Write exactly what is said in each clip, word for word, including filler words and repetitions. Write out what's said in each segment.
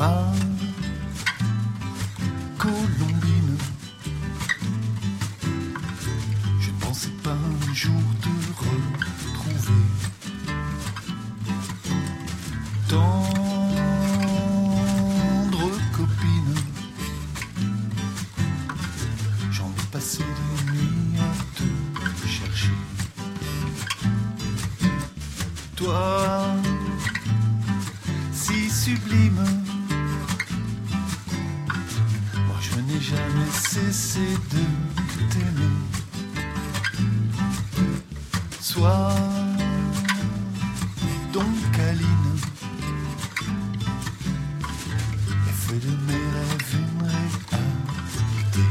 Ma colombine, je ne pensais pas un jour te retrouver. Tendre copine, j'en ai passé des nuits à te chercher. Toi, si sublime, moi je n'ai jamais cessé de t'aimer. Sois donc câline et fais de mes rêves une réalité.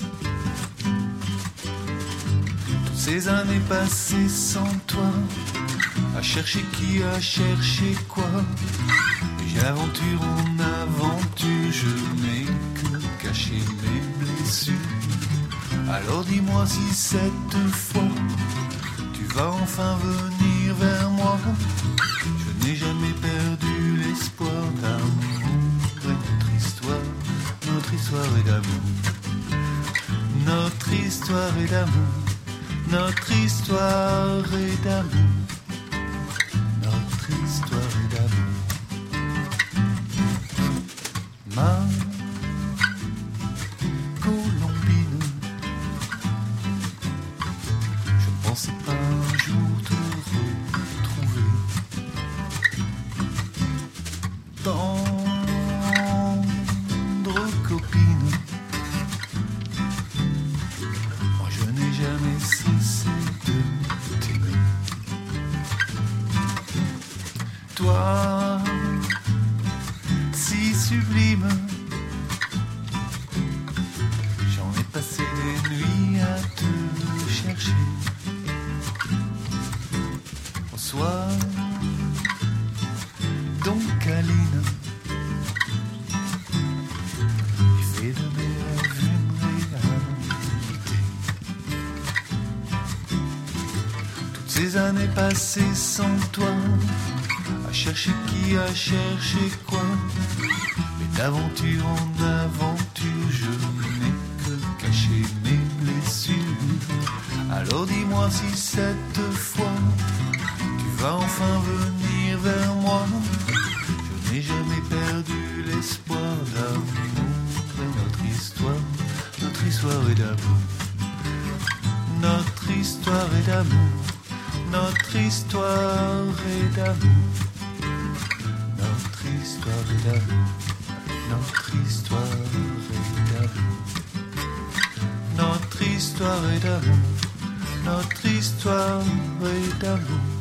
Toutes ces années passées sans toi, à chercher qui, à chercher quoi. Et aventure en aventure, je n'ai que caché mes blessures. Alors dis-moi si cette fois tu vas enfin venir vers moi. Je n'ai jamais perdu l'espoir d'amour. Et notre histoire, notre histoire est d'amour. Notre histoire est d'amour. Notre histoire est d'amour. Notre histoire est d'amour. Ma colombine, je ne pensais pas un jour te retrouver. Tendre copine, moi je n'ai jamais cessé de t'aimer. Toi, si sublime, j'en ai passé des nuits à te chercher. Sois donc câline et fais de mes rêves une réalité. Toutes ces années passées sans toi, à chercher qui, à chercher quoi. Mais d'aventure en aventure, je n'ai que caché mes blessures. Alors dis-moi si cette fois tu vas enfin venir vers moi. Je n'ai jamais perdu l'espoir d'amour. Et notre histoire, notre histoire est d'amour. Notre histoire est d'amour. Notre histoire est d'amour. Notre histoire est d'amour. Notre histoire est d'amour. Notre histoire est d'amour. Notre histoire est d'amour.